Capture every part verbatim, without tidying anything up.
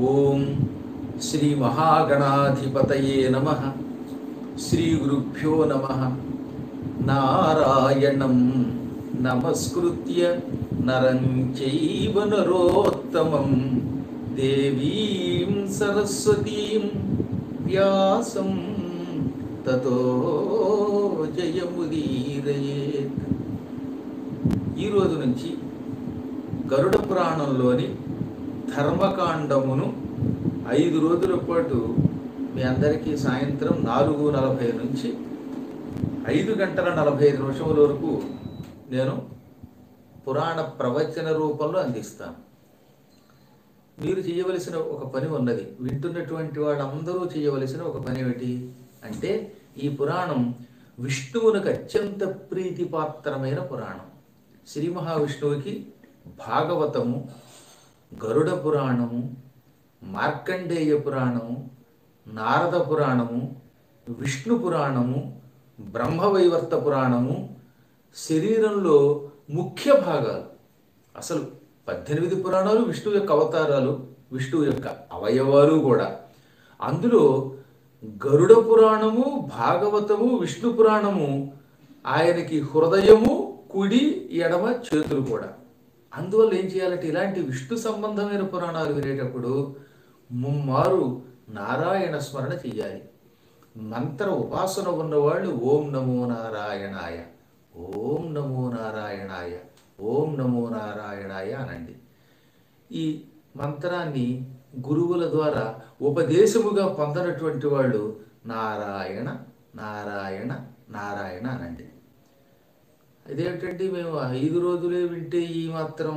ఓం శ్రీ మహాగణాధిపతయే నమః. శ్రీ గురుభ్యో నమః. నారాయణం నమస్కృత్య నరం చైవ నరోత్తమం దేవీం సరస్వతీం వ్యాసం తతో జయముదీరయేత్. ఈరోజు నుంచి గరుడ పురాణంలోని ధర్మకాండమును ఐదు రోజుల పాటు మీ అందరికీ సాయంత్రం నాలుగు నలభై నుంచి ఐదు గంటల నలభై ఐదు నిమిషముల వరకు నేను పురాణ ప్రవచన రూపంలో అందిస్తాను. మీరు చేయవలసిన ఒక పని ఉన్నది. వింటున్నటువంటి వాళ్ళందరూ చేయవలసిన ఒక పని ఏమిటి అంటే, ఈ పురాణం విష్ణువునికి అత్యంత ప్రీతిపాత్రమైన పురాణం. శ్రీ మహావిష్ణువుకి భాగవతము, గరుడ పురాణము, మార్కండేయ పురాణము, నారద పురాణము, విష్ణు పురాణము, బ్రహ్మవైవర్త పురాణము శరీరంలో ముఖ్య భాగాలు. అసలు పద్దెనిమిది పురాణాలు విష్ణువు యొక్క అవతారాలు, విష్ణువు యొక్క అవయవాలు కూడా. అందులో గరుడ పురాణము, భాగవతము, విష్ణు పురాణము ఆయనకి హృదయము, కుడి ఎడమ చేతులు కూడా. అందువల్ల ఏం చేయాలంటే, ఇలాంటి విష్ణు సంబంధమైన పురాణాలు వినేటప్పుడు ముమ్మారు నారాయణ స్మరణ చెయ్యాలి. మంత్ర ఉపాసన ఉన్నవాళ్ళు ఓం నమో నారాయణాయ, ఓం నమో నారాయణాయ, ఓం నమో నారాయణాయ అనండి. ఈ మంత్రాన్ని గురువుల ద్వారా ఉపదేశముగా పొందనటువంటి వాళ్ళు నారాయణ నారాయణ నారాయణ అనండి. అదేంటంటే, మేము ఐదు రోజులే వింటే ఈ మాత్రం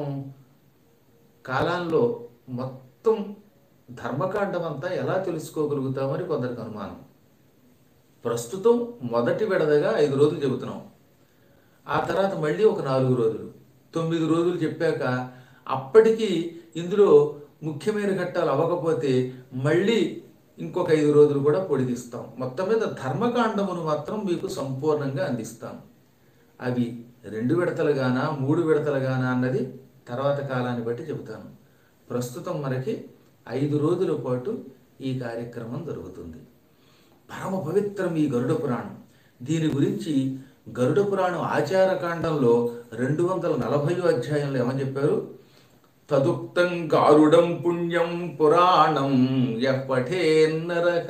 కాలంలో మొత్తం ధర్మకాండం అంతా ఎలా తెలుసుకోగలుగుతామని కొందరికి అనుమానం. ప్రస్తుతం మొదటి విడదగా ఐదు రోజులు చెబుతున్నాం. ఆ తర్వాత మళ్ళీ ఒక నాలుగు రోజులు, తొమ్మిది రోజులు చెప్పాక అప్పటికి ఇందులో ముఖ్యమైన ఘట్టాలు అవ్వకపోతే మళ్ళీ ఇంకొక ఐదు రోజులు కూడా పొడిగిస్తాం. మొత్తం మీద ధర్మకాండమును మాత్రం మీకు సంపూర్ణంగా అందిస్తాం. అవి రెండు విడతలుగానా మూడు విడతలుగానా అన్నది తర్వాత కాలాన్ని బట్టి చెబుతాను. ప్రస్తుతం మనకి ఐదు రోజుల పాటు ఈ కార్యక్రమం జరుగుతుంది. పరమ పవిత్రం ఈ గరుడ పురాణం. దీని గురించి గరుడ పురాణం ఆచారకాండంలో రెండు వందల నలభై అధ్యాయంలో ఏమని చెప్పారు? తదుక్తం గారుడం పుణ్యం పురాణం యః పఠేన్నరః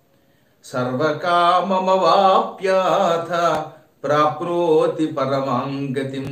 సర్వకామమవాప్యాథ ప్రాప్నోతి పరమాంగతిం.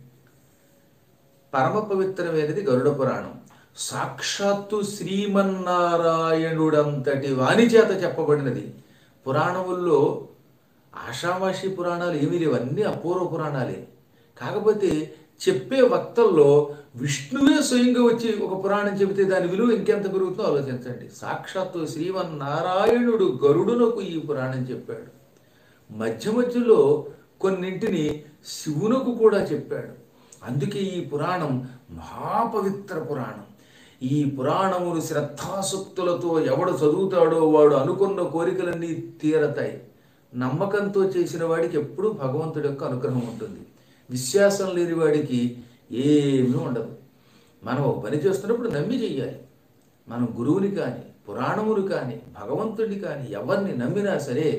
పరమ పవిత్రమైనది గరుడ పురాణం. సాక్షాత్తు శ్రీమన్నారాయణుడంతటి వాని చేత చెప్పబడినది. పురాణముల్లో ఆషామాషి పురాణాలు ఏమీ లేవు, అన్నీ అపూర్వ పురాణాలే. కాకపోతే చెప్పే వక్తల్లో విష్ణువే స్వయంగా వచ్చి ఒక పురాణం చెబితే దాని విలువ ఇంకెంత పెరుగుతుందో ఆలోచించండి. సాక్షాత్తు శ్రీమన్నారాయణుడు గరుడునకు ఈ పురాణం చెప్పాడు. మధ్య మధ్యలో కొన్నింటిని శివునకు కూడా చెప్పాడు. అందుకే ఈ పురాణం మహాపవిత్ర పురాణం. ఈ పురాణమును శ్రద్ధాసుక్తులతో ఎవడు చదువుతాడో వాడు అనుకున్న కోరికలన్నీ తీరతాయి. నమ్మకంతో చేసిన వాడికి ఎప్పుడూ భగవంతుడి యొక్క అనుగ్రహం ఉంటుంది. విశ్వాసం లేని వాడికి ఏమీ ఉండదు. మనం ఒక పని చేస్తున్నప్పుడు నమ్మి చెయ్యాలి. మనం గురువుని కానీ, పురాణములు కానీ, భగవంతుడిని కానీ ఎవరిని నమ్మినా సరే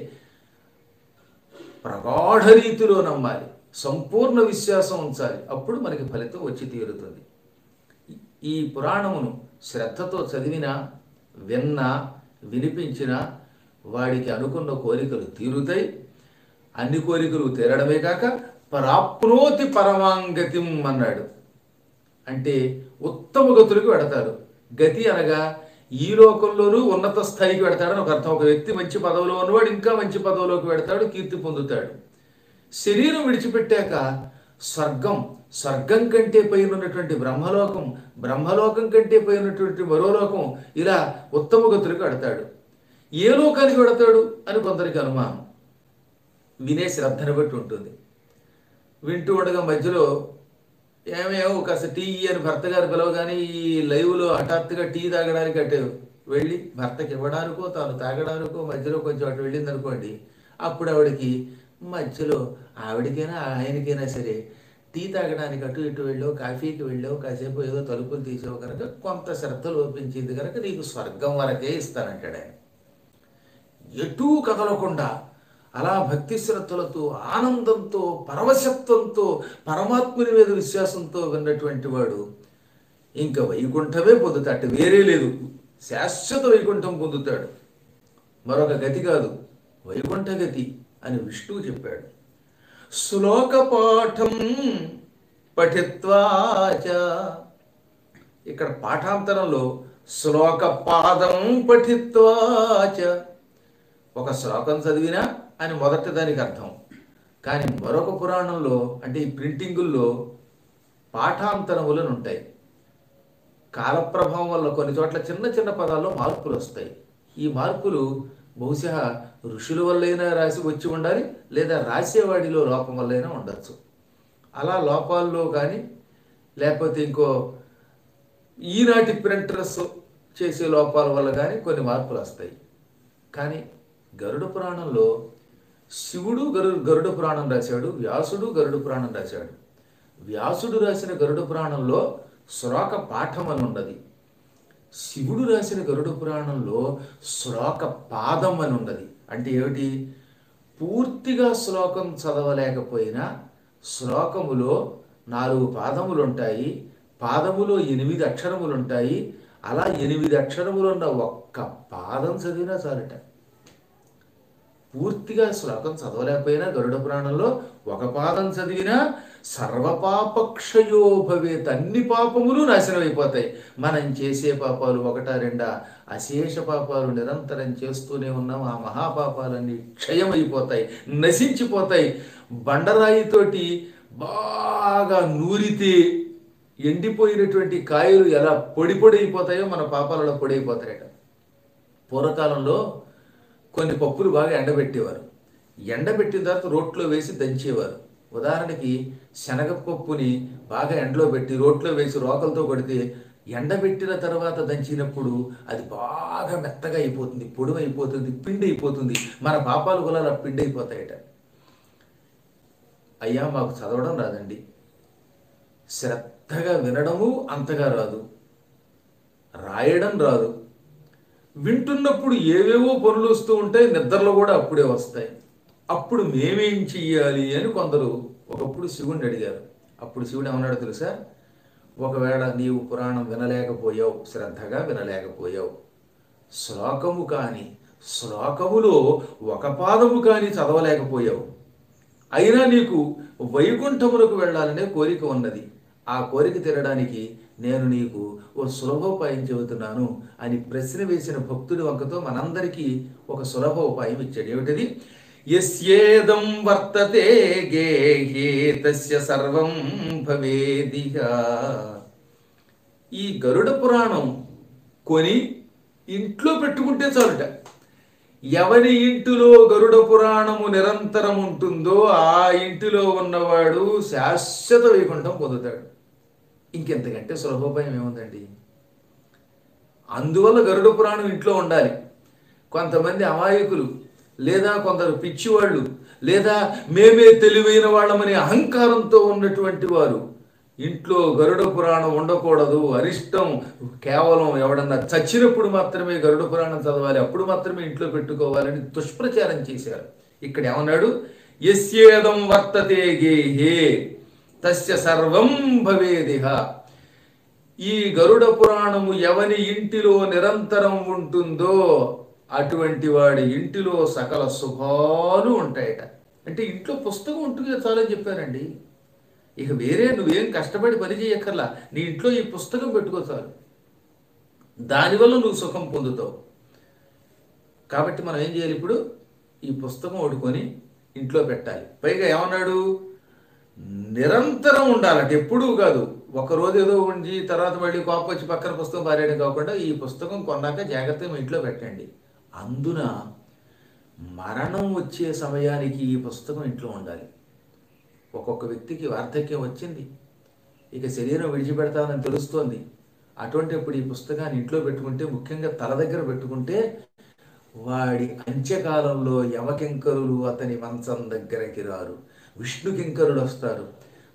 ప్రగాఢ రీతిలో నమ్మాలి, సంపూర్ణ విశ్వాసం ఉంచాలి. అప్పుడు మనకి ఫలితం వచ్చి తీరుతుంది. ఈ పురాణమును శ్రద్ధతో చదివినా, విన్నా, వినిపించినా వాడికి అనుకున్న కోరికలు తీరుతాయి. అన్ని కోరికలు తీరడమే కాక ప్రాప్నోతి పరమాంగతిం అన్నాడు. అంటే ఉత్తమ గతులకు వెడతారు. గతి అనగా ఈ లోకంలోనూ ఉన్నత స్థాయికి వెడతాడని ఒక అర్థం. ఒక వ్యక్తి మంచి పదవిలో ఉన్నవాడు ఇంకా మంచి పదవిలోకి వెడతాడు, కీర్తి పొందుతాడు. శరీరం విడిచిపెట్టాక స్వర్గం, స్వర్గం కంటే పైన ఉన్నటువంటి బ్రహ్మలోకం, బ్రహ్మలోకం కంటే పైన ఉన్నటువంటి మరో లోకం, ఇలా ఉత్తమ గతులకు వెడతాడు. ఏ లోకానికి వెడతాడు అని కొందరికి అనుమానం. వినే శ్రద్ధను బట్టి ఉంటుంది. వింటూ ఉండగా మధ్యలో ఏమేమో కాస్త టీ అని భర్త గారు పిలవగానే ఈ లైవ్లో హఠాత్తుగా టీ తాగడానికి అటు వెళ్ళి భర్తకి ఇవ్వడానికో తాను తాగడానికో మధ్యలో కొంచెం అటు వెళ్ళింది అనుకోండి, అప్పుడు ఆవిడకి మధ్యలో ఆవిడకైనా ఆయనకైనా సరే టీ తాగడానికి అటు ఇటు వెళ్ళావు, కాఫీకి వెళ్ళావు, కాసేపు ఏదో తలుపులు తీసావు కనుక కొంత శ్రద్ధ లోపించింది కనుక నీకు స్వర్గం వరకే ఇస్తానంటాడు ఆయన. ఎటూ కదలకుండా అలా భక్తి శ్రద్ధలతో ఆనందంతో పరవశత్వంతో పరమాత్ముని మీద విశ్వాసంతో విన్నటువంటి వాడు ఇంకా వైకుంఠమే పొందుతాడు, వేరే లేదు, శాశ్వత వైకుంఠం పొందుతాడు. మరొక గతి కాదు, వైకుంఠ గతి అని విష్ణువు చెప్పాడు. శ్లోక పాఠం పఠిత్వాచ, ఇక్కడ పాఠాంతరంలో శ్లోక పాదం పఠిత్వాచ, ఒక శ్లోకం చదివినా అని మొదటి దానికి అర్థం. కానీ మరొక పురాణంలో అంటే ఈ ప్రింటింగుల్లో పాఠాంతరములను ఉంటాయి. కాలప్రభావం వల్ల కొన్ని చోట్ల చిన్న చిన్న పదాల్లో మార్పులు వస్తాయి. ఈ మార్పులు బహుశా ఋషుల వల్లైనా రాసి వచ్చి ఉండాలి, లేదా రాసేవాడిలో లోపం వల్లైనా ఉండొచ్చు. అలా లోపాల్లో కానీ లేకపోతే ఇంకో ఈనాటి ప్రింటర్స్ చేసే లోపాల వల్ల కానీ కొన్ని మార్పులు వస్తాయి. కానీ గరుడ పురాణంలో శివుడు గరు గరుడ పురాణం రాశాడు, వ్యాసుడు గరుడ పురాణం రాశాడు. వ్యాసుడు రాసిన గరుడ పురాణంలో శ్లోక పాఠం అని ఉన్నది. శివుడు రాసిన గరుడ పురాణంలో శ్లోక పాదం అని ఉన్నది. అంటే ఏమిటి? పూర్తిగా శ్లోకం చదవలేకపోయినా శ్లోకములో నాలుగు పాదములు ఉంటాయి, పాదములో ఎనిమిది అక్షరములు ఉంటాయి. అలా ఎనిమిది అక్షరములు ఉన్న ఒక్క పాదం చదివినా చాలట. పూర్తిగా శ్లోకం చదవలేకపోయినా గరుడ పురాణంలో ఒక పాదం చదివినా సర్వపాపక్షయో భవేత్, అన్ని పాపములు నాశనం అయిపోతాయి. మనం చేసే పాపాలు ఒకటా రెండా, అశేష పాపాలు నిరంతరం చేస్తూనే ఉన్నాం. ఆ మహాపాపాలన్నీ క్షయమైపోతాయి, నశించిపోతాయి. బండరాయితోటి బాగా నూరితే ఎండిపోయినటువంటి కాయలు ఎలా పొడి పొడి అయిపోతాయో మన పాపాలలో పొడి అయిపోతాయట. పూర్వకాలంలో కొన్ని పప్పులు బాగా ఎండబెట్టేవారు. ఎండబెట్టిన తర్వాత రోట్లో వేసి దంచేవారు. ఉదాహరణకి శనగపప్పుని బాగా ఎండలో పెట్టి రోట్లో వేసి రోకలతో కొడితే ఎండబెట్టిన తర్వాత దంచినప్పుడు అది బాగా మెత్తగా అయిపోతుంది, పొడి అయిపోతుంది, పిండి అయిపోతుంది. మన పాపాలు కూడా అలా పిండి అయిపోతాయట. అయ్యా మాకు చదవడం రాదండి, శ్రద్ధగా వినడము అంతగా రాదు, రాయడం రాదు, వింటున్నప్పుడు ఏవేవో పనులు వస్తూ ఉంటాయి, నిద్రలో కూడా అప్పుడే వస్తాయి. అప్పుడు మేమేం చెయ్యాలి అని కొందరు ఒకప్పుడు శివుణ్ణి అడిగారు. అప్పుడు శివుడు ఏమన్నాడు తెలుసా? ఒకవేళ నీవు పురాణం వినలేకపోయావు, శ్రద్ధగా వినలేకపోయావు, శ్లోకము కానీ శ్లోకములో ఒక పాదము కానీ చదవలేకపోయావు, అయినా నీకు వైకుంఠములకు వెళ్ళాలనే కోరిక ఉన్నది. ఆ కోరిక తీరడానికి నేను నీకు ఓ సులభోపాయం చెబుతున్నాను అని ప్రశ్న వేసిన భక్తుడి వంకతో మనందరికీ ఒక సులభ ఉపాయం ఇచ్చాడు. ఏమిటది? యస్యేదం వర్తతే గేహే తస్య సర్వం భవేదిహ. ఈ గరుడ పురాణం కొని ఇంట్లో పెట్టుకుంటే చాలుట. ఎవరి ఇంటిలో గరుడ పురాణము నిరంతరం ఉంటుందో ఆ ఇంటిలో ఉన్నవాడు శాశ్వత వైకుంఠం పొందుతాడు. ఇంకెంతకంటే సులభోపాయం ఏముందండి? అందువల్ల గరుడ పురాణం ఇంట్లో ఉండాలి. కొంతమంది అమాయకులు లేదా కొందరు పిచ్చివాళ్ళు లేదా మేమే తెలివైన వాళ్ళమనే అహంకారంతో ఉన్నటువంటి వారు ఇంట్లో గరుడ పురాణం ఉండకూడదు, అరిష్టం, కేవలం ఎవడన్నా చచ్చినప్పుడు మాత్రమే గరుడ పురాణం చదవాలి, అప్పుడు మాత్రమే ఇంట్లో పెట్టుకోవాలని దుష్ప్రచారం చేశారు. ఇక్కడ ఏమన్నాడు? యస్యేదం వర్తతే గేహే తస్య సర్వం భవేదిహ. ఈ గరుడ పురాణము ఎవని ఇంటిలో నిరంతరం ఉంటుందో అటువంటి వాడి ఇంటిలో సకల శుభాలు ఉంటాయట. అంటే ఇంట్లో పుస్తకం ఉంటుందో చాలని చెప్పారండి. ఇక వేరే నువ్వేం కష్టపడి పని చేయక్కర్లా, నీ ఇంట్లో ఈ పుస్తకం పెట్టుకో చాలు, దానివల్ల నువ్వు సుఖం పొందుతావు. కాబట్టి మనం ఏం చేయాలి? ఇప్పుడు ఈ పుస్తకం ఓడుకొని ఇంట్లో పెట్టాలి. పైగా ఏమన్నాడు? నిరంతరం ఉండాలంటే ఎప్పుడూ కాదు, ఒకరోజు ఏదో ఉండి తర్వాత మళ్ళీ కోపం వచ్చి పక్కన పుస్తకం పారేయడం కాకుండా ఈ పుస్తకం కొన్నాక జాగ్రత్తగా మీ ఇంట్లో పెట్టండి. అందున మరణం వచ్చే సమయానికి ఈ పుస్తకం ఇంట్లో ఉండాలి. ఒక్కొక్క వ్యక్తికి వార్ధక్యం వచ్చింది, ఇక శరీరం విడిచిపెడతానని తెలుస్తోంది. అటువంటిప్పుడు ఈ పుస్తకాన్ని ఇంట్లో పెట్టుకుంటే, ముఖ్యంగా తల దగ్గర పెట్టుకుంటే, వాడి అంత్యకాలంలో యమకింకరులు అతని మంచం దగ్గరికి రారు, విష్ణు కింకరులు వస్తారు.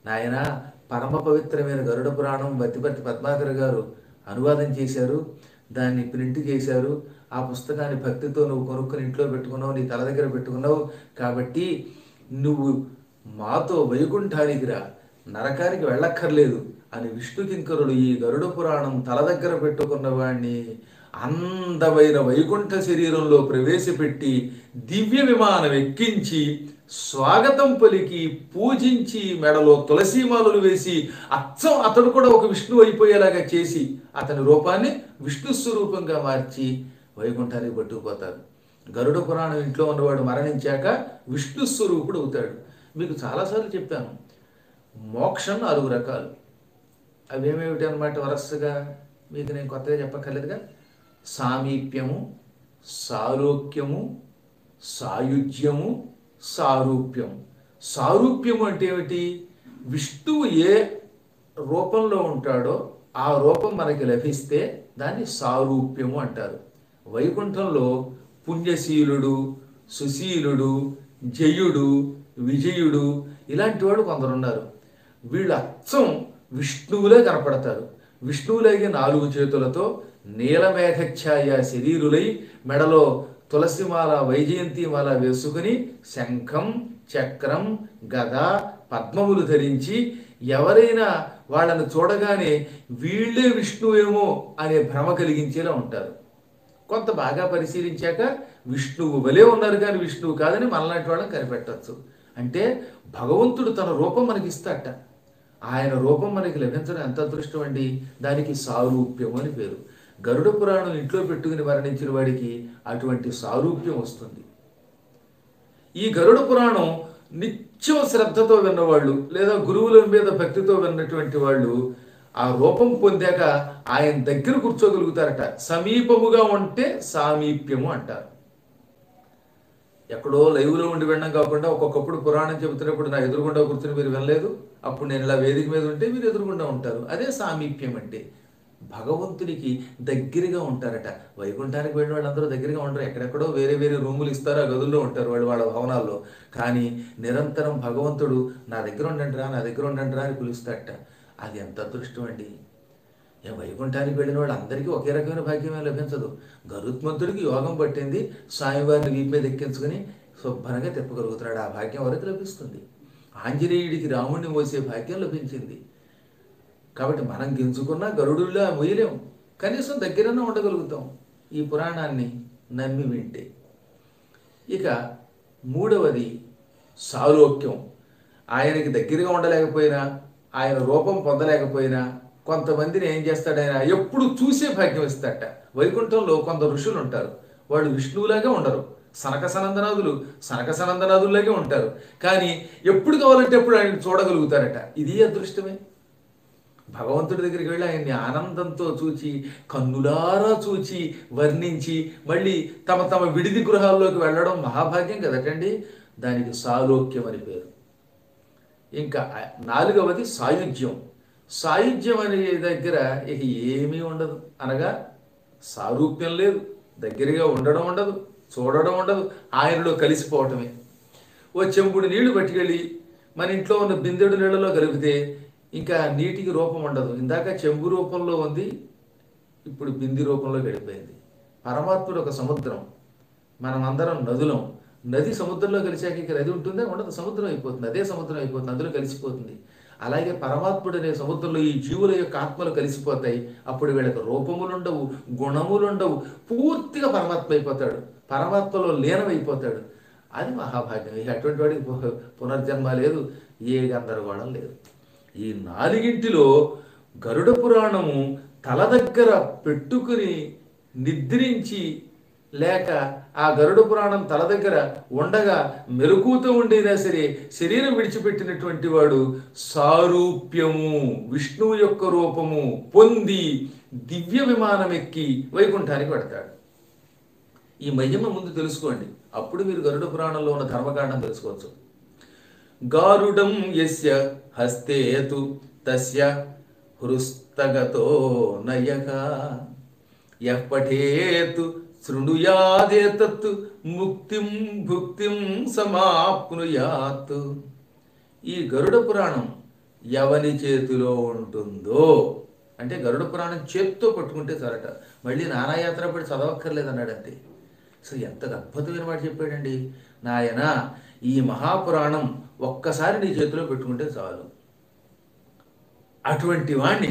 నాయన పరమ పవిత్రమైన గరుడ పురాణం బత్తిపత్తి పద్మాకర్ గారు అనువాదం చేశారు, దాన్ని ప్రింట్ చేశారు. ఆ పుస్తకాన్ని భక్తితో నువ్వు కొనుక్కొని ఇంట్లో పెట్టుకున్నావు, నీ తల దగ్గర పెట్టుకున్నావు. కాబట్టి నువ్వు మాతో వైకుంఠానికి రా, నరకానికి వెళ్ళక్కర్లేదు అని విష్ణుకింకరుడు ఈ గరుడ పురాణం తల దగ్గర పెట్టుకున్న వాణ్ణి అందమైన వైకుంఠ శరీరంలో ప్రవేశపెట్టి దివ్య విమానం ఎక్కించి స్వాగతం పలికి పూజించి మెడలో తులసీమాలలు వేసి అచ్చం అతడు కూడా ఒక విష్ణువు అయిపోయేలాగా చేసి అతని రూపాన్ని విష్ణు స్వరూపంగా మార్చి వైకుంఠానికి పట్టుకుపోతారు. గరుడ పురాణం ఇంట్లో ఉన్నవాడు మరణించాక విష్ణు స్వరూపుడు అవుతాడు. మీకు చాలాసార్లు చెప్పాను, మోక్షం నాలుగు రకాలు. అవేమేమిటి అన్నమాట వరసగా మీకు నేను కొత్తగా చెప్పక్కర్లేదుగా. సామీప్యము, సాలోక్యము, సాయుజ్యము, సారూప్యము. సారూప్యము అంటే ఏమిటి? విష్ణువు ఏ రూపంలో ఉంటాడో ఆ రూపం మనకి లభిస్తే దాన్ని సారూప్యము అంటారు. వైకుంఠంలో పుణ్యశీలుడు, సుశీలుడు, జయుడు, విజయుడు ఇలాంటి వాడు కొందరున్నారు. వీళ్ళు అచ్చం విష్ణువులే కనపడతారు. విష్ణువులాగే నాలుగు చేతులతో నీలమేఘఛాయ శరీరులై మెడలో తులసిమాల వైజయంతిమాల వేసుకుని శంఖం, చక్రం, గద, పద్మములు ధరించి ఎవరైనా వాళ్ళను చూడగానే వీళ్ళే విష్ణువేమో అనే భ్రమ కలిగించేలా ఉంటారు. కొంత బాగా పరిశీలించాక విష్ణువు వలే ఉన్నారు కానీ విష్ణువు కాదని మనలాంటి వాళ్ళని కనిపెట్టవచ్చు. అంటే భగవంతుడు తన రూపం మనకి ఇస్తాట. ఆయన రూపం మనకి లభించడం ఎంత అదృష్టం అండి. దానికి సారూప్యం అని పేరు. గరుడ పురాణం ఇంట్లో పెట్టుకుని మరణించిన వాడికి అటువంటి సారూప్యం వస్తుంది. ఈ గరుడ పురాణం నిత్యం శ్రద్ధతో విన్నవాళ్ళు లేదా గురువుల మీద భక్తితో విన్నటువంటి వాళ్ళు ఆ రూపం పొందాక ఆయన దగ్గర కూర్చోగలుగుతారట. సమీపముగా ఉంటే సామీప్యము అంటారు. ఎక్కడో లైవ్లో ఉండి వినడం కాకుండా ఒక్కొక్కప్పుడు పురాణం చెబుతున్నప్పుడు నా ఎదురుగుండా కూర్చొని మీరు వినలేదు, అప్పుడు నేను ఇలా వేదిక మీద ఉంటే మీరు ఎదురుగుండా ఉంటారు. అదే సామీప్యం అంటే. భగవంతుడికి దగ్గరగా ఉంటారట. వైకుంఠానికి వెళ్ళిన వాళ్ళందరూ దగ్గరగా ఉంటారు. ఎక్కడెక్కడో వేరే వేరే రూములు ఇస్తారు, ఆ గదుల్లో ఉంటారు వాళ్ళు వాళ్ళ భవనాల్లో. కానీ నిరంతరం భగవంతుడు నా దగ్గర ఉండండి రా, నా దగ్గర ఉండండి రా అని పిలుస్తాడట. అది ఎంత అదృష్టం అండి. ఏ వైకుంఠానికి వెళ్ళిన వాళ్ళు అందరికీ ఒకే రకమైన భాగ్యమే లభించదు. గరుత్మంతుడికి యోగం పట్టింది, స్వామివారిని వీపు మీద ఎక్కించుకుని శుభ్రంగా తిప్పగలుగుతున్నాడు. ఆ భాగ్యం వరకు లభిస్తుంది. ఆంజనేయుడికి రాముడిని మోసే భాగ్యం లభించింది. కాబట్టి మనం గింజుకున్నా గరుడులా మోయలేము, కనీసం దగ్గరనే ఉండగలుగుతాం ఈ పురాణాన్ని నమ్మి వింటే. ఇక మూడవది సాలోక్యం. ఆయనకి దగ్గరగా ఉండలేకపోయినా, ఆయన రూపం పొందలేకపోయినా కొంతమందిని ఏం చేస్తాడు ఆయన ఎప్పుడు చూసే భాగ్యం ఇస్తాడట. వైకుంఠంలో కొందరు ఋషులు ఉంటారు, వాళ్ళు విష్ణువులాగా ఉండరు. సనక సనందనాదులు సనక సనందనాదుల్లాగే ఉంటారు, కానీ ఎప్పుడు కావాలంటే ఎప్పుడు ఆయన చూడగలుగుతారట. ఇది అదృష్టమే. భగవంతుడి దగ్గరికి వెళ్ళి ఆయన్ని ఆనందంతో చూచి కన్నులారా చూచి వర్ణించి మళ్ళీ తమ తమ విడిది గృహాల్లోకి వెళ్ళడం మహాభాగ్యం కదటండి. దానికి సాలోక్యం అని పేరు. ఇంకా నాలుగవది సాయుధ్యం. సాయుధ్యం అనే దగ్గర ఇక ఏమీ ఉండదు, అనగా సారూప్యం లేదు, దగ్గరగా ఉండడం ఉండదు, చూడడం ఉండదు, ఆయనలో కలిసిపోవటమే. ఓ చెంబుడు నీళ్లు పట్టుకెళ్ళి మన ఇంట్లో ఉన్న బిందెడు నీళ్ళలో కలిపితే ఇంకా నీటికి రూపం ఉండదు. ఇందాక చెంబు రూపంలో ఉంది, ఇప్పుడు బింది రూపంలో గడిపోయింది. పరమాత్ముడు ఒక సముద్రం, మనమందరం నదులం. నది సముద్రంలో కలిసాక ఇక నది ఉంటుందే ఉండదు, సముద్రం అయిపోతుంది. అదే సముద్రం అయిపోతుంది, అందులో కలిసిపోతుంది. అలాగే పరమాత్ముడు అనే సముద్రంలో ఈ జీవుల యొక్క ఆత్మలు కలిసిపోతాయి. అప్పుడు వీళ్ళకి రూపములుండవు, గుణములుండవు, పూర్తిగా పరమాత్మ అయిపోతాడు, పరమాత్మలో లీనమైపోతాడు. అది మహాభాగ్యం. ఇక అటువంటి వాడికి పునర్జన్మ లేదు, ఏ గందరగోళం లేదు. ఈ నాలుగింటిలో గరుడ పురాణము తల దగ్గర పెట్టుకుని నిద్రించి లేక ఆ గరుడ పురాణం తల దగ్గర ఉండగా మెలకువతో ఉండేదా సరే శరీరం విడిచిపెట్టినటువంటి వాడు సారూప్యము, విష్ణువు యొక్క రూపము పొంది దివ్య విమానం ఎక్కి వైకుంఠానికి పెడతాడు. ఈ మహిమ ముందు తెలుసుకోండి, అప్పుడు మీరు గరుడ పురాణంలో ఉన్న ధర్మకాండం తెలుసుకోవచ్చు. గారుడం యస్య హస్తేతు తస్య హృస్తగతో నయక యః పఠేతు శృణుయాదేతత్ ముక్తిం భుక్తిం సమాప్నుయాత్. ఈ గరుడ పురాణం ఎవని చేతిలో ఉంటుందో, అంటే గరుడ పురాణం చేత్తో పట్టుకుంటే చాలట, మళ్ళీ నానాయాత్ర పడి చదవక్కర్లేదు అన్నాడు అంతే. అసలు ఎంత అద్భుతమైన మాట చెప్పాడండి. నాయన, ఈ మహాపురాణం ఒక్కసారి నీ చేతిలో పెట్టుకుంటే చాలు. అటువంటి వాణ్ణి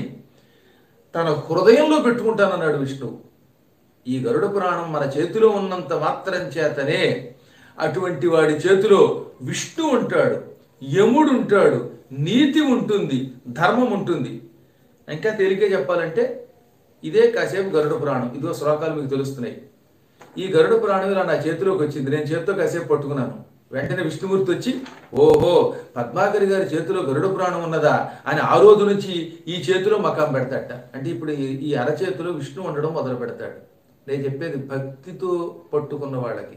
తన హృదయంలో పెట్టుకుంటానన్నాడు విష్ణువు. ఈ గరుడ పురాణం మన చేతిలో ఉన్నంత మాత్రం చేతనే అటువంటి వాడి చేతిలో విష్ణు ఉంటాడు, యముడు ఉంటాడు, నీతి ఉంటుంది, ధర్మం ఉంటుంది. ఇంకా తేలికే చెప్పాలంటే ఇదే కాసేపు గరుడ పురాణం. ఇదిగో శ్లోకాలు మీకు తెలుస్తున్నాయి. ఈ గరుడ పురాణం ఇలా నా చేతిలోకి వచ్చింది, నేను చేతితో కాసేపు పట్టుకున్నాను. వెంటనే విష్ణుమూర్తి వచ్చి, ఓహో పద్మాకరి గారి చేతిలో గరుడ పురాణం ఉన్నదా అని ఆ రోజు నుంచి ఈ చేతిలో మకాం పెడతాట. అంటే ఇప్పుడు ఈ అరచేతిలో విష్ణు ఉండడం మొదలు పెడతాడు. నేను చెప్పేది భక్తితో పట్టుకున్న వాళ్ళకి.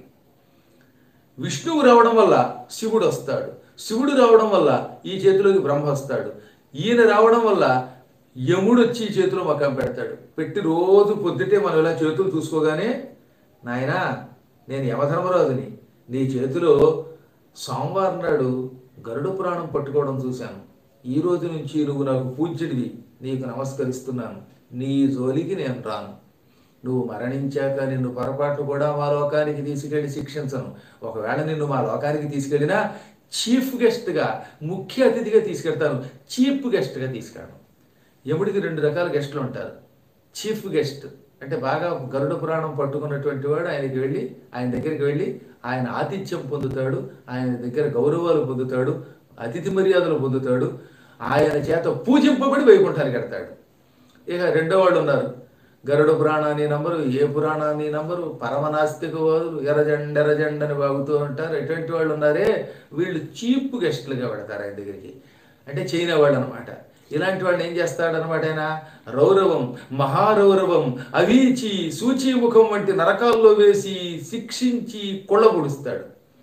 విష్ణువు రావడం వల్ల శివుడు వస్తాడు, శివుడు రావడం వల్ల ఈ చేతిలోకి బ్రహ్మ వస్తాడు, ఈయన రావడం వల్ల యముడు వచ్చి ఈ చేతిలో మకాం పెడతాడు. పెట్టి రోజు పొద్దుటే మనం ఇలా చేతులు చూసుకోగానే, నాయనా నేను యమధర్మరాజుని, నీ చేతిలో సోమవారం నాడు గరుడ పురాణం పట్టుకోవడం చూశాను, ఈ రోజు నుంచి నువ్వు నాకు పూజ్యుడివి, నీకు నమస్కరిస్తున్నాను, నీ జోలికి నేను రాను. నువ్వు మరణించాక నిన్ను పొరపాటు కూడా మా లోకానికి తీసుకెళ్ళి శిక్షించను. ఒకవేళ నిన్ను మా లోకానికి తీసుకెళ్ళినా చీఫ్ గెస్ట్గా, ముఖ్య అతిథిగా తీసుకెళ్తాను, చీఫ్ గెస్ట్గా తీసుకెళ్ళను. యముడికి రెండు రకాల గెస్టులు ఉంటారు. చీఫ్ గెస్ట్ అంటే బాగా గరుడ పురాణం పట్టుకున్నటువంటి వాడు ఆయనకి వెళ్ళి ఆయన దగ్గరికి వెళ్ళి ఆయన ఆతిథ్యం పొందుతాడు, ఆయన దగ్గర గౌరవాలు పొందుతాడు, అతిథి మర్యాదలు పొందుతాడు, ఆయన చేత పూజింపబడి వైకుంఠానికి కడతాడు. ఇక రెండో వాళ్ళు ఉన్నారు, గరుడ పురాణాన్ని నంబరు, ఏ పురాణాన్ని నంబరు, పరమనాస్తికవాదులు, ఎర్రజెండ ఎర్రజెండని బాగుతూ ఉంటారు. ఎటువంటి వాళ్ళు ఉన్నారే వీళ్ళు చీప్ గెస్టులుగా పెడతారు ఆయన దగ్గరికి, అంటే చైనా వాళ్ళు అనమాట. ఇలాంటి వాడిని ఏం చేస్తాడనమాట ఆయన, రౌరవం, మహారౌరవం, అవీచి, సూచీముఖం వంటి నరకాల్లో వేసి శిక్షించి కొళ్ళబొడుస్తాడు.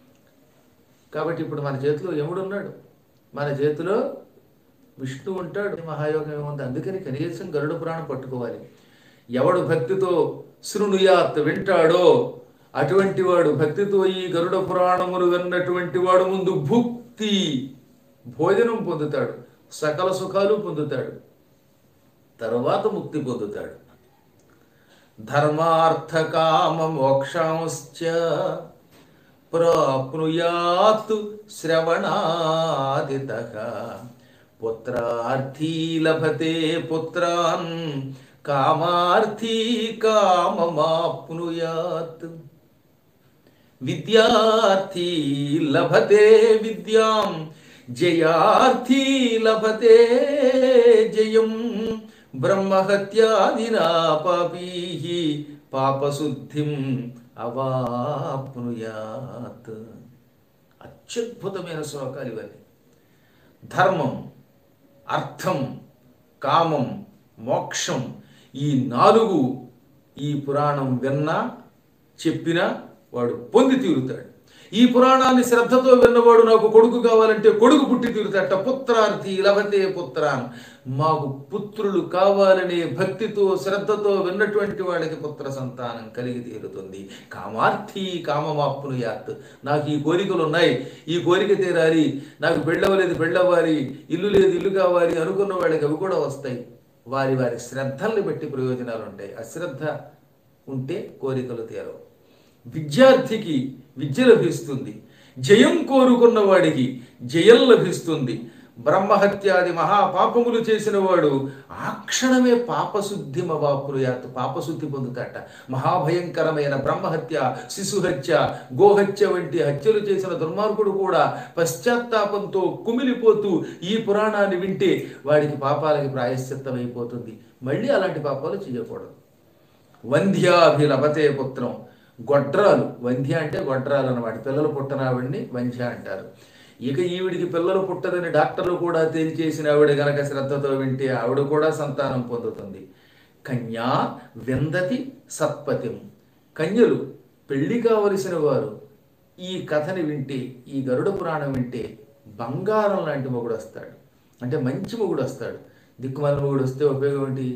కాబట్టి ఇప్పుడు మన చేతిలో యముడు ఉన్నాడు, మన చేతిలో విష్ణు ఉంటాడు, మహాయోగం ఏముంది. అందుకని కనీసం గరుడ పురాణం పట్టుకోవాలి. ఎవడు భక్తితో శృణుయాత్ వింటాడో అటువంటి వాడు, భక్తితో ఈ గరుడ పురాణములు విన్నటువంటి వాడు ముందు భుక్తి భోజనం పొందుతాడు, సకల సుఖాలు పొందుతాడు, తరువాత ముక్తి పొందుతాడు. ధర్మార్థ కామ మోక్షాంశ్చ ప్రాప్నుయాత్ శ్రవణాదితః పుత్రార్థీ లభతే పుత్రాన్ కామార్థీ కామమాప్నుయాత్ విద్యార్థీ లభతే విద్యాం జయార్థీ లభతే జయం బ్రహ్మహత్యాదినా పాపీః పాపశుద్ధిం అవాప్నుయాత్. అత్యద్భుతమైన శ్లోకాలు ఇవన్నీ. ధర్మం, అర్థం, కామం, మోక్షం, ఈ నాలుగు ఈ పురాణం విన్నా చెప్పినా వాడు పొంది తీరుతాడు. ఈ పురాణాన్ని శ్రద్ధతో విన్నవాడు నాకు కొడుకు కావాలంటే కొడుకు పుట్టి తీరుతాట. పుత్రార్థి లభతే పుత్రాన్, మాకు పుత్రులు కావాలనే భక్తితో శ్రద్ధతో విన్నటువంటి వాడికి పుత్ర సంతానం కలిగి తీరుతుంది. కామార్థి కామమాప్నుయాత్, నాకు ఈ కోరికలు ఉన్నాయి, ఈ కోరిక తీరాలి, నాకు పెళ్ళవలేదు పెళ్ళవ్వాలి, ఇల్లు లేదు ఇల్లు కావాలి అనుకున్న వాళ్ళకి అవి కూడా వస్తాయి. వారి వారి శ్రద్ధల్ని బట్టి ప్రయోజనాలు ఉంటాయి. అశ్రద్ధ ఉంటే కోరికలు తీరవు. విద్యార్థికి విద్య లభిస్తుంది, జయం కోరుకున్న వాడికి జయం లభిస్తుంది. బ్రహ్మహత్యాది మహాపాపములు చేసిన వాడు ఆ క్షణమే పాపశుద్ధిమవాప్నుయాత్, పాపశుద్ధి పొందుతాట. మహాభయంకరమైన బ్రహ్మహత్య, శిశుహత్య, గోహత్య వంటి హత్యలు చేసిన దుర్మార్గుడు కూడా పశ్చాత్తాపంతో కుమిలిపోతూ ఈ పురాణాన్ని వింటే వాడికి పాపాలకి ప్రాయశ్చిత్తం అయిపోతుంది. మళ్ళీ అలాంటి పాపాలు చేయకూడదు. వంధ్యాభిలభతే పుత్రం, గొడ్రాలు, వంధ్య అంటే గొడ్రాలు అన్నమాట, పిల్లలు పుట్టనావిడిని వంధ్య అంటారు. ఇక ఈవిడికి పిల్లలు పుట్టదని డాక్టర్లు కూడా తేల్చేసిన ఆవిడ గనక శ్రద్ధతో వింటే ఆవిడ కూడా సంతానం పొందుతుంది. కన్యా విందతి సత్పతిం, కన్యలు పెళ్లి కావలసిన వారు ఈ కథని వింటే, ఈ గరుడ పురాణం వింటే బంగారం లాంటి మొగుడు వస్తాడు. అంటే మంచి మొగుడు వస్తాడు. దిక్కుమాల మొగుడు వస్తే ఉపయోగం ఏంటి?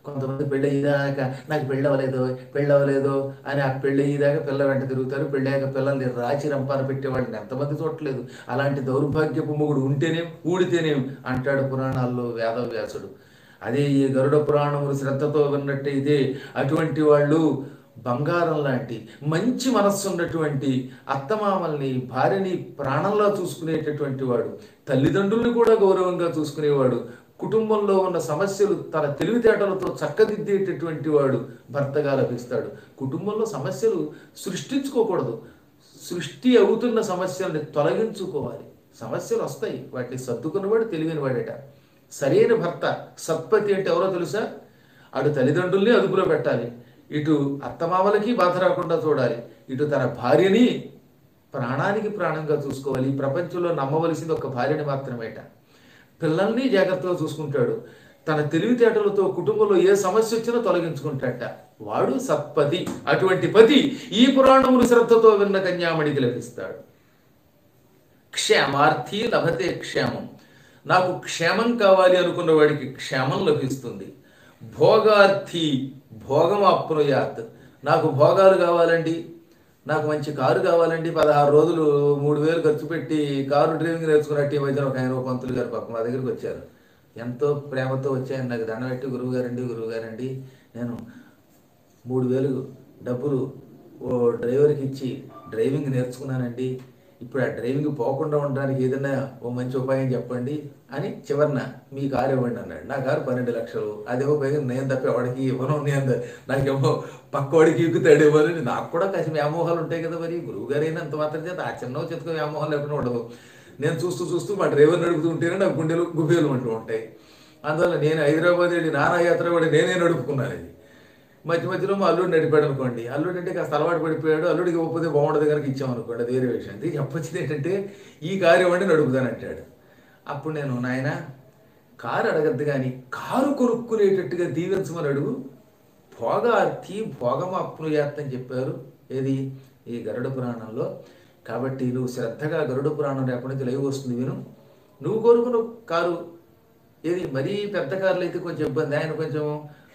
కొంతమంది పెళ్ళి అయ్యేదాకా నాకు పెళ్ళి అవ్వలేదు పెళ్ళి అవ్వలేదు అని ఆ పెళ్ళి అయ్యేదాకా పిల్ల వెంట తిరుగుతారు. పెళ్ళాక పిల్లల్ని రాచి రంపాన పెట్టేవాళ్ళని ఎంతమంది చూడట్లేదు. అలాంటి దౌర్భాగ్యపు మొగుడు ఉంటేనేం ఊడితేనేం అంటాడు పురాణాల్లో వేదవ్యాసుడు. అదే ఈ గరుడ పురాణములు శ్రద్ధతో విన్నట్టయితే అటువంటి వాళ్ళు బంగారం లాంటి మంచి మనస్సు ఉన్నటువంటి అత్తమామల్ని భార్యని ప్రాణంలో చూసుకునేటటువంటి వాడు, తల్లిదండ్రుల్ని కూడా గౌరవంగా చూసుకునేవాడు, కుటుంబంలో ఉన్న సమస్యలు తన తెలివితేటలతో చక్కదిద్దేటటువంటి వాడు భర్తగా లభిస్తాడు. కుటుంబంలో సమస్యలు సృష్టించుకోకూడదు, సృష్టి అవుతున్న సమస్యల్ని తొలగించుకోవాలి. సమస్యలు వస్తాయి, వాటిని సర్దుకున్నవాడు తెలివైన వాడేట. సరైన భర్త సత్పతి అంటే ఎవరో తెలుసా? అటు తల్లిదండ్రుల్ని అదుపులో పెట్టాలి, ఇటు అత్తమామలకి బాధ రాకుండా చూడాలి, ఇటు తన భార్యని ప్రాణానికి ప్రాణంగా చూసుకోవాలి. ఈ ప్రపంచంలో నమ్మవలసింది ఒక భార్యని మాత్రమేట. పిల్లల్ని జాగ్రత్తగా చూసుకుంటాడు, తన తెలివితేటలతో కుటుంబంలో ఏ సమస్య వచ్చినా తొలగించుకుంటాడట. వాడు సత్పతి. అటువంటి పతి ఈ పురాణములు శ్రద్ధతో విన్న కన్యామణికి లభిస్తాడు. క్షేమార్థి లభతే క్షేమం. నాకు క్షేమం కావాలి అనుకున్న వాడికి క్షేమం లభిస్తుంది. భోగార్థి భోగమాప్నుయాత్. నాకు భోగాలు కావాలండి, నాకు మంచి కారు కావాలండి, పదహారు రోజులు మూడు వేలు ఖర్చు పెట్టి కారు డ్రైవింగ్ నేర్చుకున్నట్టు ఈ మధ్యన ఒక ఆయన పంతులు గారు పక్క మా దగ్గరికి వచ్చారు. ఎంతో ప్రేమతో వచ్చాయని నాకు దండం పెట్టి, గురువు గారండి గురువు గారండి నేను మూడు వేలు డబ్బులు ఓ డ్రైవర్కి ఇచ్చి డ్రైవింగ్ నేర్చుకున్నానండి, ఇప్పుడు ఆ డ్రైవింగ్ పోకుండా ఉండడానికి ఏదైనా ఓ మంచి ఉపాయం చెప్పండి అని చివరిన మీ కారు ఇవ్వండి అన్నాడు. నా కారు పన్నెండు లక్షలు, అదేమో పైగా నేను తప్ప ఎవడికి ఇవ్వను, నేను నాకేమో పక్కవాడికి ఎక్కుతాడేమో అని నాకు కూడా కాసి వ్యామోహాలు ఉంటాయి కదా. మరి గురువు గారైనా అంత మాత్రం చేత ఆ చిన్న చితక వ్యామోహం లేకుండా ఉండదు. నేను చూస్తూ చూస్తూ మా డ్రైవర్ నడుపుతూ ఉంటేనే నాకు గుండెలు గుబేలు అంటూ ఉంటాయి. అందువల్ల నేను హైదరాబాద్ వెళ్ళి నానాయాత్ర కూడా నేనే నడుపుకున్నాను. అది మధ్య మధ్యలో మా అల్లుడు నడిపాడు అనుకోండి, అల్లుడు అంటే కాస్త అలవాటు పడిపోయాడు, అల్లుడికి ఒప్పదే బాగుండదు కనుక ఇచ్చామనుకోండి, అది వేరే విషయం. ఇది చెప్పొచ్చింది ఏంటంటే ఈ కారు ఇవ్వండి నడుపుతానంటాడు. అప్పుడు నేను నాయన కారు అడగద్దు కానీ కారు కొనుక్కునేటట్టుగా దీవించమని అడుగు, భోగార్థి భోగమాప్నుయాత్ అని చెప్పారు ఏది ఈ గరుడ పురాణంలో. కాబట్టి నువ్వు శ్రద్ధగా గరుడ పురాణం రేపటి నుంచి లైవ్ వస్తుంది విను. నువ్వు కోరుకున్న కారు ఏది మరీ పెద్ద కార్లు అయితే కొంచెం ఇబ్బంది, ఆయన కొంచెం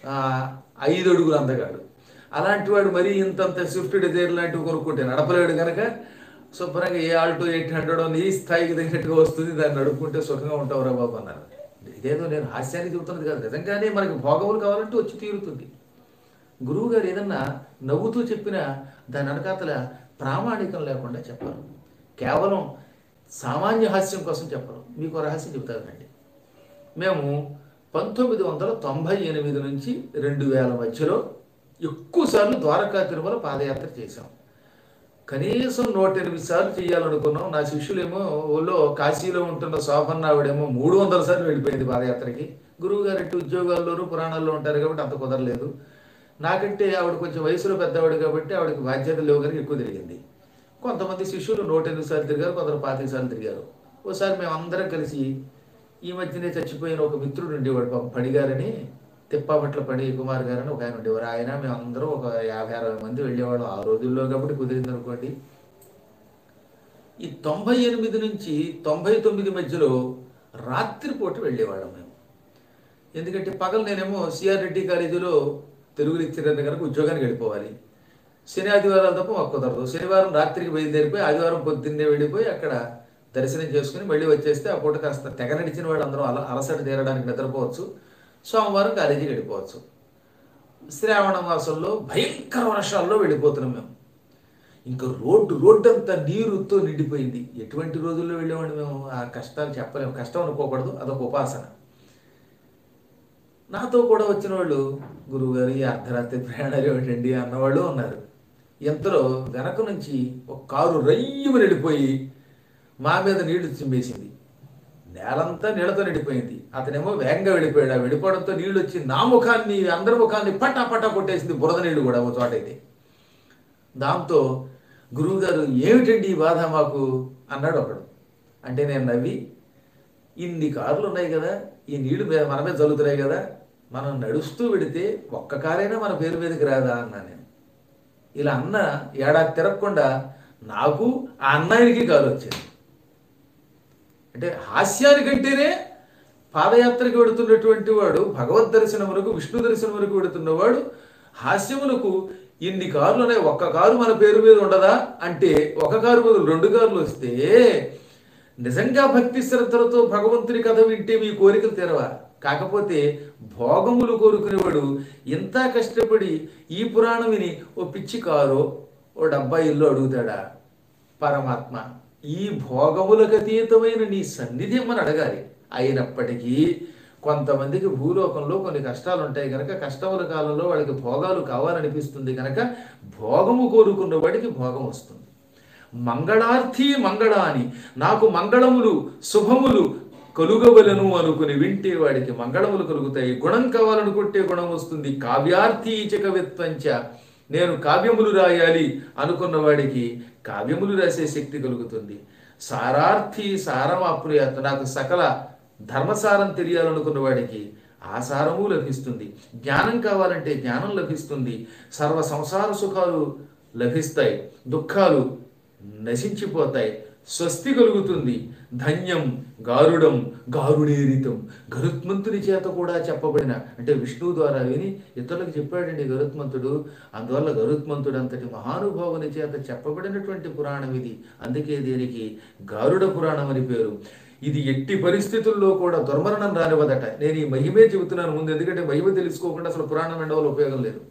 ఐదు అడుగులు అందగాడు, అలాంటి వాడు మరీ ఇంతంత స్విఫ్ట్ డిజైర్ లాంటివి కొనుక్కుంటే నడపలేడు కనుక శుభ్రంగా ఏ ఆల్టో ఎయిట్ హండ్రెడ్ నీ స్థాయికి తగినట్టుగా వస్తుంది, దాన్ని నడుపుకుంటే సుఖంగా ఉంటావురా బాబు అన్నారు. ఇదేదో నేను హాస్యానికి చెబుతున్నది కాదు, నిజంగానే మనకి భోగములు కావాలంటే వచ్చి తీరుతుంది. గురువు గారు ఏదన్నా నవ్వుతూ చెప్పినా దాని వెనకాతల ప్రామాణికం లేకుండా చెప్పరు, కేవలం సామాన్య హాస్యం కోసం చెప్పరు. మీకు రహస్యం చెబుతానండి. మేము పంతొమ్మిది వందల తొంభై ఎనిమిది నుంచి రెండు వేల మధ్యలో ఎక్కువసార్లు ద్వారకా తిరుమల పాదయాత్ర చేశాం. కనీసం నూట ఎనిమిది సార్లు చేయాలనుకున్నాం. నా శిష్యులేమో ఊళ్ళో కాశీలో ఉంటున్న శోభన్న ఆవిడేమో మూడు వందల సార్లు వెళ్ళిపోయింది పాదయాత్రకి. గురువు గారు అంటే ఉద్యోగాల్లోనూ పురాణాల్లో ఉంటారు కాబట్టి అంత కుదరలేదు. నాకంటే ఆవిడ కొంచెం వయసులో పెద్దవాడు కాబట్టి ఆవిడకి బాధ్యత లేవు కనుక ఎక్కువ తిరిగింది. కొంతమంది శిష్యులు నూట ఎనిమిది సార్లు తిరిగారు, కొందరు పాతిక సార్లు తిరిగారు. ఓసారి మేము అందరం కలిసి ఈ మధ్యనే చచ్చిపోయిన ఒక మిత్రుడు ఉండేవాడు పాపం పడిగారని, తిప్పాపట్ల పడి కుమార్ గారని ఒక ఆయన ఉండేవారు. ఆయన మేమందరం ఒక యాభై అరవై మంది వెళ్ళేవాళ్ళం ఆ రోజుల్లో కాబట్టి కుదిరింది అనుకోండి. ఈ తొంభై ఎనిమిది నుంచి తొంభై తొమ్మిది మధ్యలో రాత్రిపూట వెళ్ళేవాళ్ళం మేము. ఎందుకంటే పగలు నేనేమో సిఆర్ రెడ్డి కాలేజీలో తెలుగు లెక్చరర్ కనుక ఉద్యోగానికి వెళ్ళిపోవాలి. శని ఆదివారాలు తప్ప మాకు కుదరదు. శనివారం రాత్రికి బయలుదేరిపోయి ఆదివారం పొద్దున్నే వెళ్ళిపోయి అక్కడ దర్శనం చేసుకుని మళ్ళీ వచ్చేస్తే ఆ పూట కాస్త తెగ నడిచిన వాడు అందరూ అల అలసట తీరడానికి నిద్రపోవచ్చు. సోమవారం కాలేజీకి వెళ్ళిపోవచ్చు. శ్రావణ మాసంలో భయంకర వర్షాల్లో వెళ్ళిపోతున్నాం మేము. ఇంకా రోడ్డు రోడ్డు అంతా నీరుతో నిండిపోయింది. ఎటువంటి రోజుల్లో వెళ్ళేవాడిని మేము, ఆ కష్టాలు చెప్పలేము. కష్టం అనుకోకూడదు, అదొక ఉపాసన. నాతో కూడా వచ్చిన వాళ్ళు గురువుగారు ఈ అర్ధరాత్రి ప్రయాణాలు ఏమిటండి అన్నవాళ్ళు ఉన్నారు. ఎంతలో వెనక నుంచి ఒక కారు రయ్యమని వెళ్ళిపోయి మా మీద నీళ్లు చిమ్మేసింది. నేలంతా నీళ్లతో నిండిపోయింది. అతనేమో వేగంగా వెళ్ళిపోయాడు. ఆ వెళ్ళిపోవడంతో నీళ్ళు వచ్చి నా ముఖాన్ని అందరి ముఖాన్ని పట్టా పట్టా కొట్టేసింది, బురద నీళ్లు కూడా ఒక చోటైతే. దాంతో గురువుగారు ఏమిటండి ఈ బాధ మాకు అన్నాడు ఒకడు. అంటే నేను నవ్వి, ఇన్ని కార్లు ఉన్నాయి కదా, ఈ నీళ్లు మన మీద చల్లుతున్నాయి కదా, మనం నడుస్తూ వెడితే ఒక్క కారైనా మన పేరు మీదకి రాదా అన్నా నేను. ఇలా అన్న ఏడాది తిరగకుండా నాకు ఆ అన్నయ్యకి కారు వచ్చింది. అంటే హాస్యానికంటేనే పాదయాత్రకి వెడుతున్నటువంటి వాడు భగవద్ దర్శనములకు విష్ణు దర్శనములకు వెడుతున్నవాడు హాస్యములకు ఇన్ని కార్లు ఉన్నాయి, ఒక్క కారు మన పేరు మీద ఉండదా అంటే ఒక కారు బదులు రెండు కార్లు వస్తే నిజంగా భక్తి శ్రద్ధలతో భగవంతుని కథ వింటే మీ కోరికలు తీరవా? కాకపోతే భోగములు కోరుకునేవాడు ఇంత కష్టపడి ఈ పురాణం విని ఓ పిచ్చి కారో ఓ డబ్బా ఇల్లు అడుగుతాడా? పరమాత్మ ఈ భోగములకు అతీతమైన నీ సన్నిధి అని అడగాలి. అయినప్పటికీ కొంతమందికి భూలోకంలో కొన్ని కష్టాలు ఉంటాయి కనుక కష్టముల కాలంలో వాళ్ళకి భోగాలు కావాలనిపిస్తుంది కనుక భోగము కోరుకున్న వాడికి భోగం వస్తుంది. మంగళార్థి మంగళాని, నాకు మంగళములు శుభములు కలుగవలను అనుకుని వింటే వాడికి మంగళములు కలుగుతాయి. గుణం కావాలనుకుంటే గుణం వస్తుంది. కావ్యార్థి చ కవిత్వంచ, నేను కావ్యములు రాయాలి అనుకున్న వాడికి కావ్యములు రాసే శక్తి కలుగుతుంది. సారార్థి సారమాప్నుయాత్, నాకు సకల ధర్మసారం తెలియాలనుకున్న వాడికి ఆ సారము లభిస్తుంది. జ్ఞానం కావాలంటే జ్ఞానం లభిస్తుంది. సర్వ సంసార సుఖాలు లభిస్తాయి, దుఃఖాలు నశించిపోతాయి, స్వస్తి కలుగుతుంది. ధన్యం గారుడం గారుడేరితం, గరుత్మంతుని చేత కూడా చెప్పబడిన, అంటే విష్ణువు ద్వారా విని ఇతరులకు చెప్పాడండి గరుత్మంతుడు. అందువల్ల గరుత్మంతుడు అంతటి మహానుభావుని చేత చెప్పబడినటువంటి పురాణం ఇది. అందుకే దీనికి గారుడ పురాణం అని పేరు. ఇది ఎట్టి పరిస్థితుల్లో కూడా దుర్మరణం రానివ్వదట. నేను ఈ మహిమే చెబుతున్నాను ముందు, ఎందుకంటే మహిమ తెలుసుకోకుండా అసలు పురాణం వినడం వల్ల ఉపయోగం లేదు.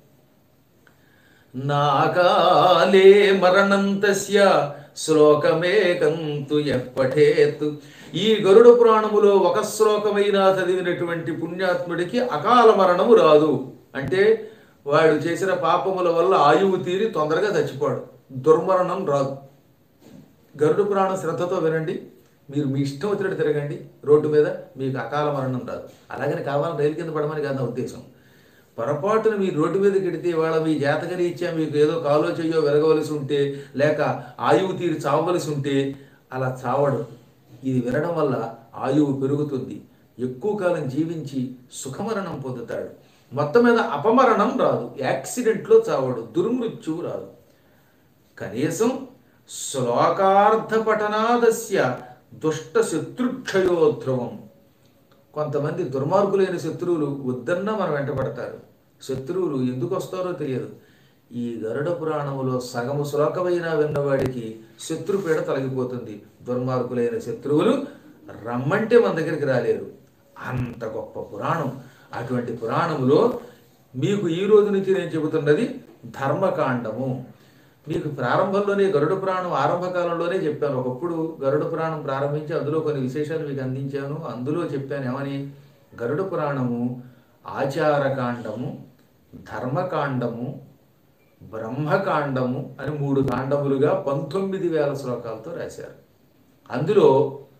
నాకాలే మరణంతస్య శ్లోకమేకంతు ఎప్పఠేత్, ఈ గరుడ పురాణములో ఒక శ్లోకమైనా చదివినటువంటి పుణ్యాత్ముడికి అకాల మరణము రాదు. అంటే వాడు చేసిన పాపముల వల్ల ఆయువు తీరి తొందరగా చచ్చిపోడు, దుర్మరణం రాదు. గరుడ పురాణం శ్రద్ధతో వినండి, మీరు మీ ఇష్టం వచ్చినట్టు తిరగండి రోడ్డు మీద, మీకు అకాల మరణం రాదు. అలాగని కావాలని రైలు కింద పడమని కాదు నా ఉద్దేశం. పొరపాటున మీ రోడ్డు మీదకి ఎడితే వాళ్ళ మీ జాతకరీత్యా మీకు ఏదో కాలో చెయ్యో వెరగవలసి ఉంటే, లేక ఆయువు తీరి చావవలసి ఉంటే అలా చావడు. ఇది వినడం వల్ల ఆయువు పెరుగుతుంది, ఎక్కువ కాలం జీవించి సుఖమరణం పొందుతాడు. మొత్తం మీద అపమరణం రాదు, యాక్సిడెంట్లో చావడు, దుర్మృత్యువు రాదు. కనీసం శ్లోకార్థ పఠనాదస్య దుష్ట శత్రుక్షయో ధ్రువం. కొంతమంది దుర్మార్గులైన శత్రువులు వద్దన్నా మనం వెంటబడతారు. శత్రువులు ఎందుకు వస్తారో తెలియదు. ఈ గరుడ పురాణములో సగము శ్లోకమైనా విన్నవాడికి శత్రుపీడ తొలగిపోతుంది. దుర్మార్గులైన శత్రువులు రమ్మంటే మన దగ్గరికి రాలేరు, అంత గొప్ప పురాణం. అటువంటి పురాణములో మీకు ఈ రోజు నుంచి నేను చెబుతున్నది ధర్మకాండము. మీకు ప్రారంభంలోనే గరుడ పురాణం ఆరంభ కాలంలోనే చెప్పాను. ఒకప్పుడు గరుడ పురాణం ప్రారంభించి అందులో కొన్ని విశేషాలు మీకు అందించాను. అందులో చెప్పాను ఏమని, గరుడ పురాణము ఆచారకాండము, ధర్మకాండము, బ్రహ్మకాండము అని మూడు కాండములుగా పంతొమ్మిది వేల శ్లోకాలతో రాశారు. అందులో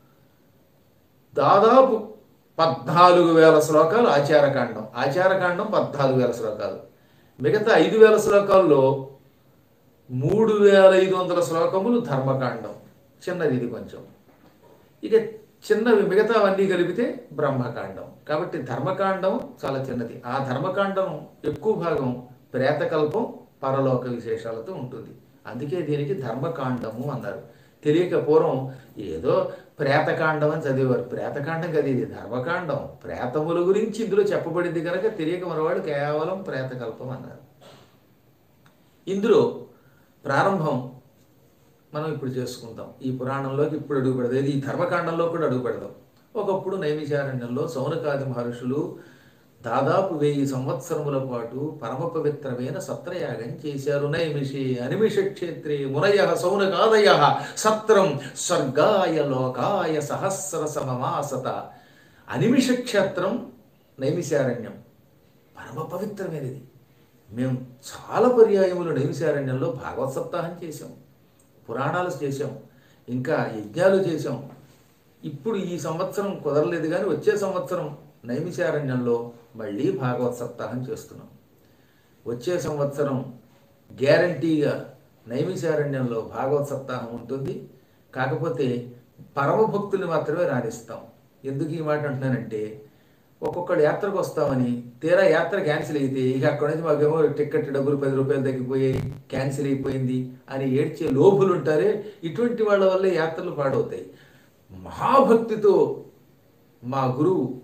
దాదాపు పద్నాలుగు వేల శ్లోకాలు ఆచారకాండం. ఆచారకాండం పద్నాలుగు వేల శ్లోకాలు. మిగతా ఐదు వేల శ్లోకాల్లో మూడు వేల ఐదు వందల శ్లోకములు ధర్మకాండం, చిన్నది ఇది కొంచెం. ఇక చిన్నవి మిగతావన్నీ కలిపితే బ్రహ్మకాండం. కాబట్టి ధర్మకాండం చాలా చిన్నది. ఆ ధర్మకాండం ఎక్కువ భాగం ప్రేతకల్పం, పరలోక విశేషాలతో ఉంటుంది. అందుకే దీనికి ధర్మకాండము అన్నారు. తెలియక పూర్వం ఏదో ప్రేతకాండం అని చదివేవారు. ప్రేతకాండం కదా ఇది, ధర్మకాండం. ప్రేతముల గురించి ఇందులో చెప్పబడింది కనుక తెలియక మనవాడు కేవలం ప్రేతకల్పం అన్నారు. ఇందులో ప్రారంభం మనం ఇప్పుడు చేసుకుంటాం. ఈ పురాణంలోకి ఇప్పుడు అడుగు పెడదాం, ఈ ధర్మకాండంలో కూడా అడుగు పెడదాం. ఒకప్పుడు నైమిషారణ్యంలో సౌనకాది మహర్షులు దాదాపు వెయ్యి సంవత్సరముల పాటు పరమ పవిత్రమైన సత్రయాగం చేశారు. నైమిషి అనిమిష క్షేత్రే మునయ సౌనకాదయ సత్రం స్వర్గాయ లోకాయ సహస్ర సమమాసత. అనిమిష క్షేత్రం నైమిషారణ్యం పరమ పవిత్రమైనది. మేము చాలా పర్యాయములు నైమిషారణ్యంలో భాగవత సప్తాహం చేశాం, పురాణాలు చేశాం, ఇంకా యజ్ఞాలు చేశాం. ఇప్పుడు ఈ సంవత్సరం కుదరలేదు కానీ వచ్చే సంవత్సరం నైమిషారణ్యంలో మళ్ళీ భాగవత సప్తాహం చేస్తున్నాం. వచ్చే సంవత్సరం గ్యారంటీగా నైమిషారణ్యంలో భాగవత సప్తాహం ఉంటుంది. కాకపోతే పరమ భక్తుల్ని మాత్రమే రాణిస్తాం. ఎందుకు ఈ మాట అంటున్నానంటే, ఒక్కొక్కడు యాత్రకు వస్తామని తీరా యాత్ర క్యాన్సిల్ అయితే ఇక అక్కడి నుంచి మాకేమో టికెట్ డబ్బులు పది రూపాయలు తగ్గిపోయాయి, క్యాన్సిల్ అయిపోయింది అని ఏడ్చే లోపులు ఉంటారే, ఇటువంటి వాళ్ళ వల్లే యాత్రలు పాడవుతాయి. మహాభక్తితో మా గురువు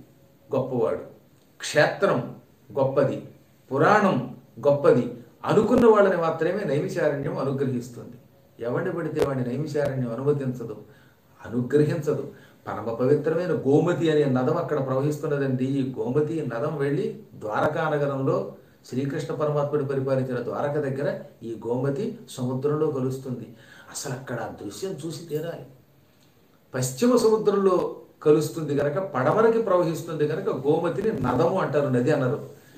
గొప్పవాడు, క్షేత్రం గొప్పది, పురాణం గొప్పది అనుకున్న వాళ్ళని మాత్రమే నైమిషారణ్యం అనుగ్రహిస్తుంది. ఎవరిని పడితే వాడిని నైమిషారణ్యం అనుమతించదు, అనుగ్రహించదు. పరమ పవిత్రమైన గోమతి అనే నదం అక్కడ ప్రవహిస్తున్నదండి. ఈ గోమతి నదం వెళ్ళి ద్వారకా నగరంలో శ్రీకృష్ణ పరమాత్ముడు పరిపాలించిన ద్వారక దగ్గర ఈ గోమతి సముద్రంలో కలుస్తుంది. అసలు అక్కడ ఆ దృశ్యం చూసి తీరాలి. పశ్చిమ సముద్రంలో కలుస్తుంది కనుక, పడమరకి ప్రవహిస్తుంది కనుక గోమతిని నదము అంటారు, నది అన్నారు.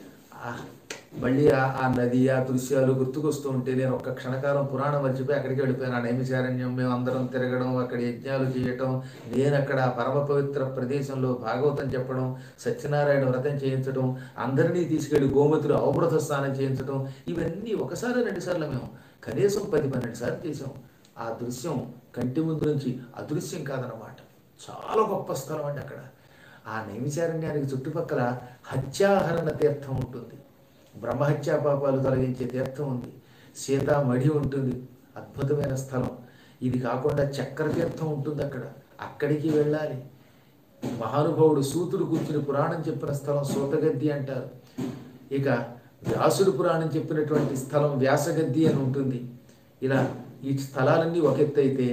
మళ్ళీ ఆ నది ఆ దృశ్యాలు గుర్తుకొస్తూ ఉంటే నేను ఒక్క క్షణకాలం పురాణం మర్చిపోయి అక్కడికి వెళ్ళిపోయాను. ఆ నైమిషారణ్యం మేము అందరం తిరగడం, అక్కడ యజ్ఞాలు చేయటం, నేను అక్కడ పరమ పవిత్ర ప్రదేశంలో భాగవతం చెప్పడం, సత్యనారాయణ వ్రతం చేయించడం, అందరినీ తీసుకెళ్లి గోమతిలో అవమృత స్నానం చేయించడం, ఇవన్నీ ఒకసారి రెండుసార్లు మేము కనీసం పది పన్నెండు సార్లు చేసాం. ఆ దృశ్యం కంటి ముందు నుంచి అదృశ్యం కాదనమాట. చాలా గొప్ప స్థలం అండి అక్కడ. ఆ నైమిషారణ్యానికి చుట్టుపక్కల హత్యాహరణ తీర్థం ఉంటుంది, బ్రహ్మహత్యా పాపాలు తొలగించే తీర్థం ఉంది, సీతామఢి ఉంటుంది, అద్భుతమైన స్థలం. ఇది కాకుండా చక్ర తీర్థం ఉంటుంది అక్కడ, అక్కడికి వెళ్ళాలి. మహానుభావుడు సూతుడు కూర్చుని పురాణం చెప్పిన స్థలం సూతగద్ది అంటారు. ఇక వ్యాసుడు పురాణం చెప్పినటువంటి స్థలం వ్యాసగద్ది అని ఉంటుంది. ఇలా ఈ స్థలాలన్నీ ఒక ఎత్తు అయితే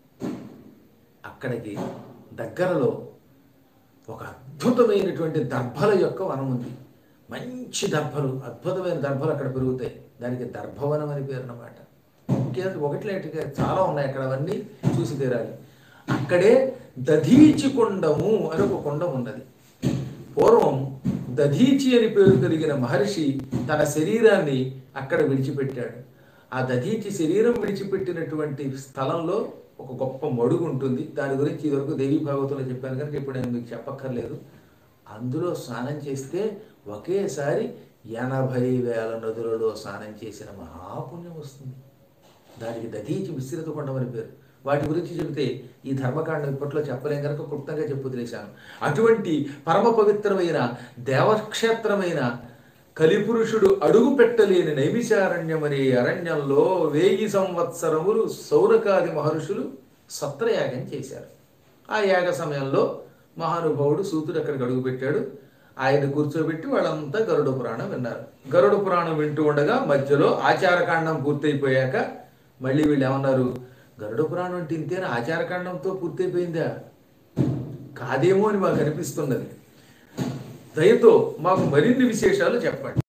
అక్కడికి దగ్గరలో ఒక అద్భుతమైనటువంటి దర్భల యొక్క వనం ఉంది. మంచి దర్భలు, అద్భుతమైన దర్భలు అక్కడ పెరుగుతాయి. దానికి దర్భవనం అని పేరు అన్నమాట. ఇంకేంటి ఒకటిలేటిగా చాలా ఉన్నాయి అక్కడ, అవన్నీ చూసి తీరాలి. అక్కడే దధీచి కొండము అని ఒక కొండం ఉన్నది. పూర్వం దధీచి అని పేరు కలిగిన మహర్షి తన శరీరాన్ని అక్కడ విడిచిపెట్టాడు. ఆ దధీచి శరీరం విడిచిపెట్టినటువంటి స్థలంలో ఒక గొప్ప మడుగు ఉంటుంది. దాని గురించి ఇదివరకు దేవీ భాగవతంలో చెప్పాను కనుక ఇప్పుడు నేను మీకు చెప్పక్కర్లేదు. అందులో స్నానం చేస్తే ఒకేసారి ఎనభై వేల నదులలో స్నానం చేసిన మహాపుణ్యం వస్తుంది. దానికి దధీచి మిశ్రిత కొండం అని పేరు. వాటి గురించి చెబితే ఈ ధర్మకాండం ఇప్పట్లో చెప్పలేం కనుక క్లుప్తంగా చెప్పు తెలిసాను. అటువంటి పరమ పవిత్రమైన దేవక్షేత్రమైన కలిపురుషుడు అడుగు పెట్టలేని నైమిషారణ్యం అనే అరణ్యంలో వెయ్యి సంవత్సరములు సౌనకాది మహర్షులు సత్రయాగం చేశారు. ఆ యాగ సమయంలో మహానుభావుడు సూతుడు అక్కడికి అడుగు పెట్టాడు. ఆయన కూర్చోబెట్టి వాళ్ళంతా గరుడ పురాణం విన్నారు. గరుడ పురాణం వింటూ ఉండగా మధ్యలో ఆచారకాండం పూర్తయిపోయాక మళ్ళీ వీళ్ళు ఏమన్నారు, గరుడ పురాణం అంటే ఇంతేనా, ఆచారకాండంతో పూర్తయిపోయిందా, కాదేమో అని మాకు అనిపిస్తున్నది. దయతో మాకు మరిన్ని విశేషాలు చెప్పండి.